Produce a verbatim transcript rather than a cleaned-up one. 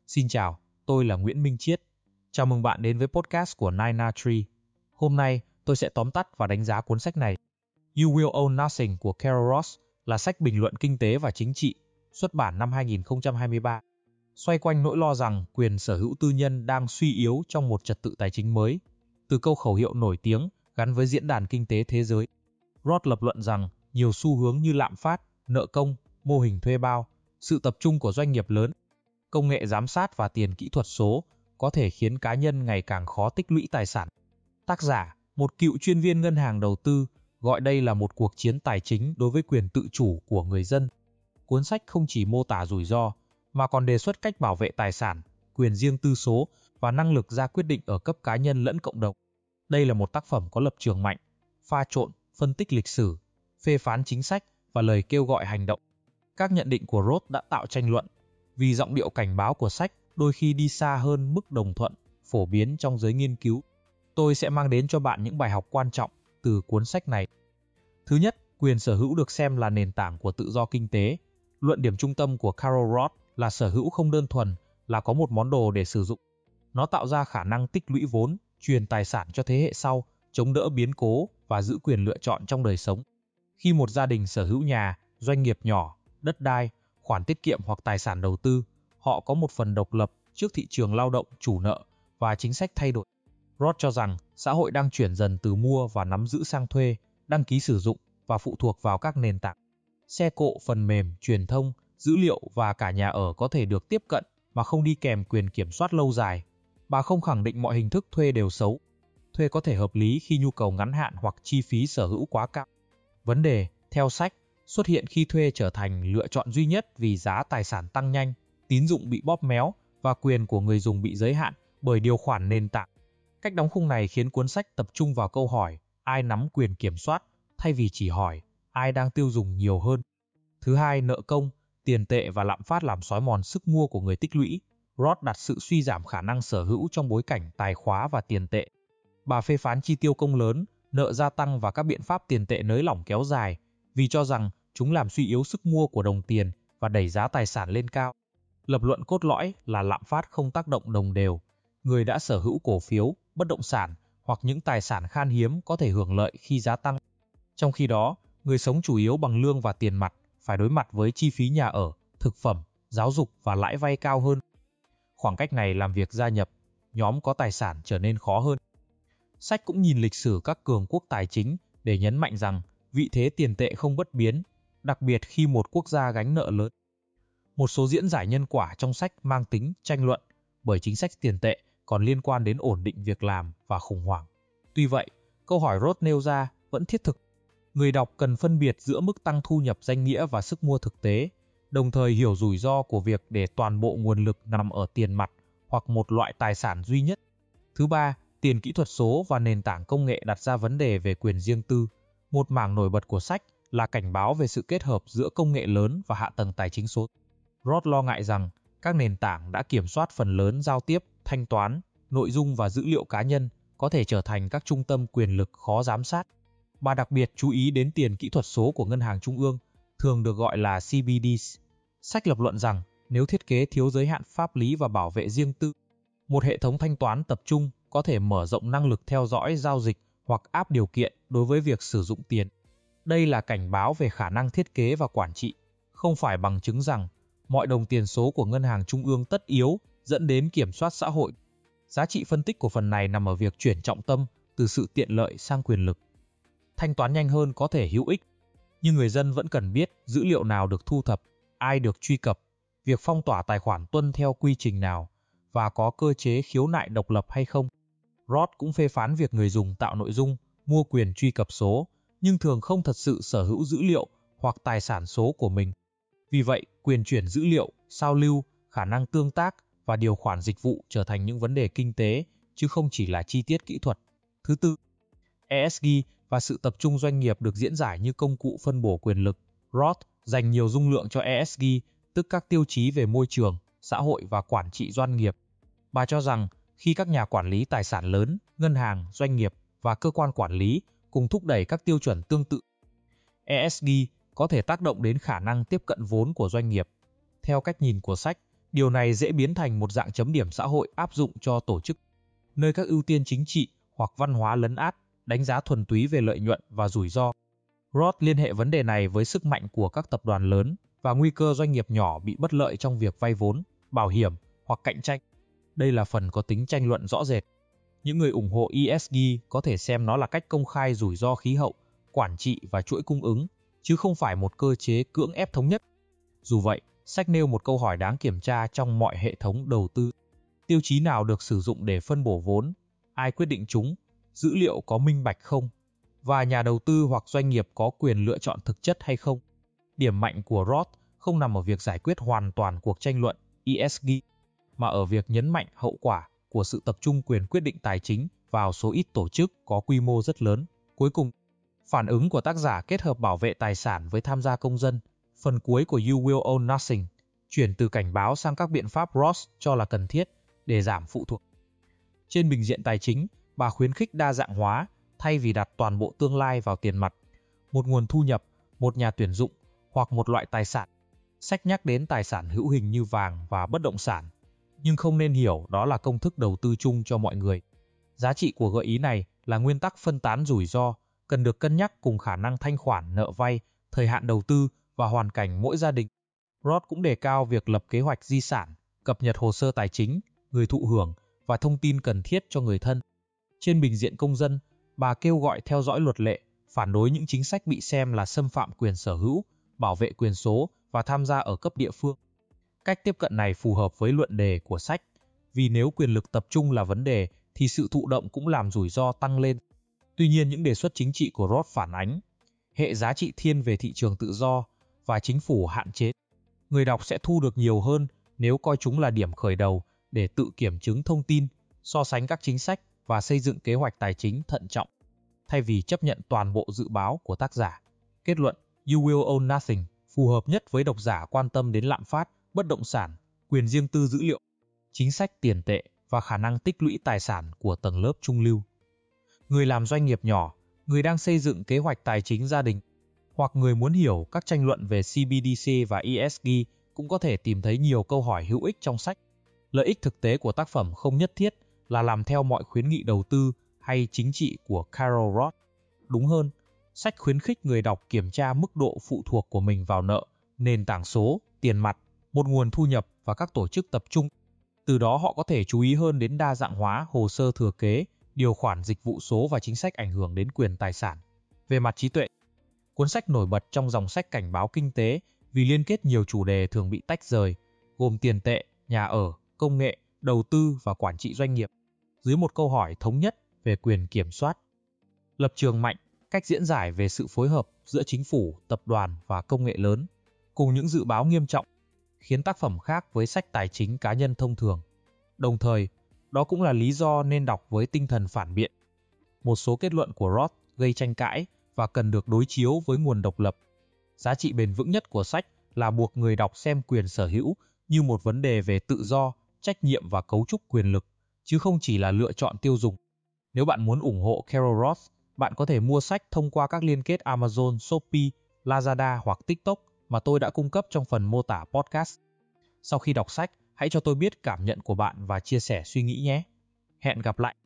Xin chào, tôi là Nguyễn Minh Chiết. Chào mừng bạn đến với podcast của Nine A Tree. Hôm nay, tôi sẽ tóm tắt và đánh giá cuốn sách này. You Will Own Nothing của Carol Ross là sách bình luận kinh tế và chính trị, xuất bản năm hai nghìn không trăm hai mươi ba. Xoay quanh nỗi lo rằng quyền sở hữu tư nhân đang suy yếu trong một trật tự tài chính mới, từ câu khẩu hiệu nổi tiếng gắn với diễn đàn kinh tế thế giới. Ross lập luận rằng nhiều xu hướng như lạm phát, nợ công, mô hình thuê bao, sự tập trung của doanh nghiệp lớn, công nghệ giám sát và tiền kỹ thuật số có thể khiến cá nhân ngày càng khó tích lũy tài sản. Tác giả, một cựu chuyên viên ngân hàng đầu tư, gọi đây là một cuộc chiến tài chính đối với quyền tự chủ của người dân. Cuốn sách không chỉ mô tả rủi ro, mà còn đề xuất cách bảo vệ tài sản, quyền riêng tư số và năng lực ra quyết định ở cấp cá nhân lẫn cộng đồng. Đây là một tác phẩm có lập trường mạnh, pha trộn, phân tích lịch sử, phê phán chính sách và lời kêu gọi hành động. Các nhận định của Ross đã tạo tranh luận, vì giọng điệu cảnh báo của sách đôi khi đi xa hơn mức đồng thuận, phổ biến trong giới nghiên cứu. Tôi sẽ mang đến cho bạn những bài học quan trọng từ cuốn sách này. Thứ nhất, quyền sở hữu được xem là nền tảng của tự do kinh tế. Luận điểm trung tâm của Carol Ross là sở hữu không đơn thuần là có một món đồ để sử dụng. Nó tạo ra khả năng tích lũy vốn, truyền tài sản cho thế hệ sau, chống đỡ biến cố và giữ quyền lựa chọn trong đời sống. Khi một gia đình sở hữu nhà, doanh nghiệp nhỏ, đất đai, khoản tiết kiệm hoặc tài sản đầu tư, họ có một phần độc lập trước thị trường lao động, chủ nợ và chính sách thay đổi. Ross cho rằng xã hội đang chuyển dần từ mua và nắm giữ sang thuê, đăng ký sử dụng và phụ thuộc vào các nền tảng. Xe cộ, phần mềm, truyền thông, dữ liệu và cả nhà ở có thể được tiếp cận mà không đi kèm quyền kiểm soát lâu dài. Bà không khẳng định mọi hình thức thuê đều xấu. Thuê có thể hợp lý khi nhu cầu ngắn hạn hoặc chi phí sở hữu quá cao. Vấn đề, theo sách, xuất hiện khi thuê trở thành lựa chọn duy nhất vì giá tài sản tăng nhanh, tín dụng bị bóp méo và quyền của người dùng bị giới hạn bởi điều khoản nền tảng. Cách đóng khung này khiến cuốn sách tập trung vào câu hỏi ai nắm quyền kiểm soát thay vì chỉ hỏi ai đang tiêu dùng nhiều hơn. Thứ hai, nợ công, tiền tệ và lạm phát làm xói mòn sức mua của người tích lũy. Ross đặt sự suy giảm khả năng sở hữu trong bối cảnh tài khóa và tiền tệ. Bà phê phán chi tiêu công lớn, nợ gia tăng và các biện pháp tiền tệ nới lỏng kéo dài vì cho rằng chúng làm suy yếu sức mua của đồng tiền và đẩy giá tài sản lên cao. Lập luận cốt lõi là lạm phát không tác động đồng đều. Người đã sở hữu cổ phiếu, bất động sản hoặc những tài sản khan hiếm có thể hưởng lợi khi giá tăng. Trong khi đó, người sống chủ yếu bằng lương và tiền mặt phải đối mặt với chi phí nhà ở, thực phẩm, giáo dục và lãi vay cao hơn. Khoảng cách này làm việc gia nhập, nhóm có tài sản trở nên khó hơn. Sách cũng nhìn lịch sử các cường quốc tài chính để nhấn mạnh rằng vị thế tiền tệ không bất biến, đặc biệt khi một quốc gia gánh nợ lớn. Một số diễn giải nhân quả trong sách mang tính tranh luận bởi chính sách tiền tệ còn liên quan đến ổn định việc làm và khủng hoảng. Tuy vậy, câu hỏi Ross nêu ra vẫn thiết thực. Người đọc cần phân biệt giữa mức tăng thu nhập danh nghĩa và sức mua thực tế, đồng thời hiểu rủi ro của việc để toàn bộ nguồn lực nằm ở tiền mặt hoặc một loại tài sản duy nhất. Thứ ba, tiền kỹ thuật số và nền tảng công nghệ đặt ra vấn đề về quyền riêng tư. Một mảng nổi bật của sách là cảnh báo về sự kết hợp giữa công nghệ lớn và hạ tầng tài chính số. Ross lo ngại rằng các nền tảng đã kiểm soát phần lớn giao tiếp, thanh toán, nội dung và dữ liệu cá nhân có thể trở thành các trung tâm quyền lực khó giám sát. Bà đặc biệt chú ý đến tiền kỹ thuật số của Ngân hàng Trung ương, thường được gọi là C B D S. Sách lập luận rằng nếu thiết kế thiếu giới hạn pháp lý và bảo vệ riêng tư, một hệ thống thanh toán tập trung có thể mở rộng năng lực theo dõi giao dịch hoặc áp điều kiện đối với việc sử dụng tiền. Đây là cảnh báo về khả năng thiết kế và quản trị, không phải bằng chứng rằng mọi đồng tiền số của Ngân hàng Trung ương tất yếu dẫn đến kiểm soát xã hội. Giá trị phân tích của phần này nằm ở việc chuyển trọng tâm từ sự tiện lợi sang quyền lực. Thanh toán nhanh hơn có thể hữu ích, nhưng người dân vẫn cần biết dữ liệu nào được thu thập, ai được truy cập, việc phong tỏa tài khoản tuân theo quy trình nào và có cơ chế khiếu nại độc lập hay không. Ross cũng phê phán việc người dùng tạo nội dung, mua quyền truy cập số, nhưng thường không thật sự sở hữu dữ liệu hoặc tài sản số của mình. Vì vậy, quyền chuyển dữ liệu, sao lưu, khả năng tương tác và điều khoản dịch vụ trở thành những vấn đề kinh tế, chứ không chỉ là chi tiết kỹ thuật. Thứ tư, E S G và sự tập trung doanh nghiệp được diễn giải như công cụ phân bổ quyền lực. Ross dành nhiều dung lượng cho E S G, tức các tiêu chí về môi trường, xã hội và quản trị doanh nghiệp. Bà cho rằng khi các nhà quản lý tài sản lớn, ngân hàng, doanh nghiệp và cơ quan quản lý cùng thúc đẩy các tiêu chuẩn tương tự, E S G có thể tác động đến khả năng tiếp cận vốn của doanh nghiệp. Theo cách nhìn của sách, Điều này dễ biến thành một dạng chấm điểm xã hội áp dụng cho tổ chức, nơi các ưu tiên chính trị hoặc văn hóa lấn át, đánh giá thuần túy về lợi nhuận và rủi ro. Roth liên hệ vấn đề này với sức mạnh của các tập đoàn lớn và nguy cơ doanh nghiệp nhỏ bị bất lợi trong việc vay vốn, bảo hiểm hoặc cạnh tranh. Đây là phần có tính tranh luận rõ rệt. Những người ủng hộ E S G có thể xem nó là cách công khai rủi ro khí hậu, quản trị và chuỗi cung ứng, chứ không phải một cơ chế cưỡng ép thống nhất. Dù vậy, sách nêu một câu hỏi đáng kiểm tra trong mọi hệ thống đầu tư. Tiêu chí nào được sử dụng để phân bổ vốn? Ai quyết định chúng? Dữ liệu có minh bạch không? Và nhà đầu tư hoặc doanh nghiệp có quyền lựa chọn thực chất hay không? Điểm mạnh của Roth không nằm ở việc giải quyết hoàn toàn cuộc tranh luận E S G, mà ở việc nhấn mạnh hậu quả của sự tập trung quyền quyết định tài chính vào số ít tổ chức có quy mô rất lớn. Cuối cùng, phản ứng của tác giả kết hợp bảo vệ tài sản với tham gia công dân. Phần cuối của You Will Own Nothing chuyển từ cảnh báo sang các biện pháp Roth cho là cần thiết để giảm phụ thuộc. Trên bình diện tài chính, bà khuyến khích đa dạng hóa thay vì đặt toàn bộ tương lai vào tiền mặt, một nguồn thu nhập, một nhà tuyển dụng hoặc một loại tài sản. Sách nhắc đến tài sản hữu hình như vàng và bất động sản, nhưng không nên hiểu đó là công thức đầu tư chung cho mọi người. Giá trị của gợi ý này là nguyên tắc phân tán rủi ro, cần được cân nhắc cùng khả năng thanh khoản nợ vay, thời hạn đầu tư và hoàn cảnh mỗi gia đình. Roth cũng đề cao việc lập kế hoạch di sản, cập nhật hồ sơ tài chính, người thụ hưởng và thông tin cần thiết cho người thân. Trên bình diện công dân, bà kêu gọi theo dõi luật lệ, phản đối những chính sách bị xem là xâm phạm quyền sở hữu, bảo vệ quyền số và tham gia ở cấp địa phương. Cách tiếp cận này phù hợp với luận đề của sách, vì nếu quyền lực tập trung là vấn đề thì sự thụ động cũng làm rủi ro tăng lên. Tuy nhiên, những đề xuất chính trị của Roth phản ánh hệ giá trị thiên về thị trường tự do và chính phủ hạn chế. Người đọc sẽ thu được nhiều hơn nếu coi chúng là điểm khởi đầu để tự kiểm chứng thông tin, so sánh các chính sách và xây dựng kế hoạch tài chính thận trọng, thay vì chấp nhận toàn bộ dự báo của tác giả. Kết luận, You Will Own Nothing phù hợp nhất với độc giả quan tâm đến lạm phát, bất động sản, quyền riêng tư dữ liệu, chính sách tiền tệ và khả năng tích lũy tài sản của tầng lớp trung lưu. Người làm doanh nghiệp nhỏ, người đang xây dựng kế hoạch tài chính gia đình, hoặc người muốn hiểu các tranh luận về C B D C và E S G cũng có thể tìm thấy nhiều câu hỏi hữu ích trong sách. Lợi ích thực tế của tác phẩm không nhất thiết là làm theo mọi khuyến nghị đầu tư hay chính trị của Carol Roth. Đúng hơn, sách khuyến khích người đọc kiểm tra mức độ phụ thuộc của mình vào nợ, nền tảng số, tiền mặt, một nguồn thu nhập và các tổ chức tập trung. Từ đó họ có thể chú ý hơn đến đa dạng hóa hồ sơ thừa kế, điều khoản dịch vụ số và chính sách ảnh hưởng đến quyền tài sản. Về mặt trí tuệ, cuốn sách nổi bật trong dòng sách cảnh báo kinh tế vì liên kết nhiều chủ đề thường bị tách rời, gồm tiền tệ, nhà ở, công nghệ, đầu tư và quản trị doanh nghiệp, dưới một câu hỏi thống nhất về quyền kiểm soát. Lập trường mạnh, cách diễn giải về sự phối hợp giữa chính phủ, tập đoàn và công nghệ lớn, cùng những dự báo nghiêm trọng, khiến tác phẩm khác với sách tài chính cá nhân thông thường. Đồng thời, đó cũng là lý do nên đọc với tinh thần phản biện. Một số kết luận của Roth gây tranh cãi và cần được đối chiếu với nguồn độc lập. Giá trị bền vững nhất của sách là buộc người đọc xem quyền sở hữu như một vấn đề về tự do, trách nhiệm và cấu trúc quyền lực, chứ không chỉ là lựa chọn tiêu dùng. Nếu bạn muốn ủng hộ Carol Roth, bạn có thể mua sách thông qua các liên kết Amazon, Shopee, Lazada hoặc TikTok mà tôi đã cung cấp trong phần mô tả podcast. Sau khi đọc sách, hãy cho tôi biết cảm nhận của bạn và chia sẻ suy nghĩ nhé. Hẹn gặp lại!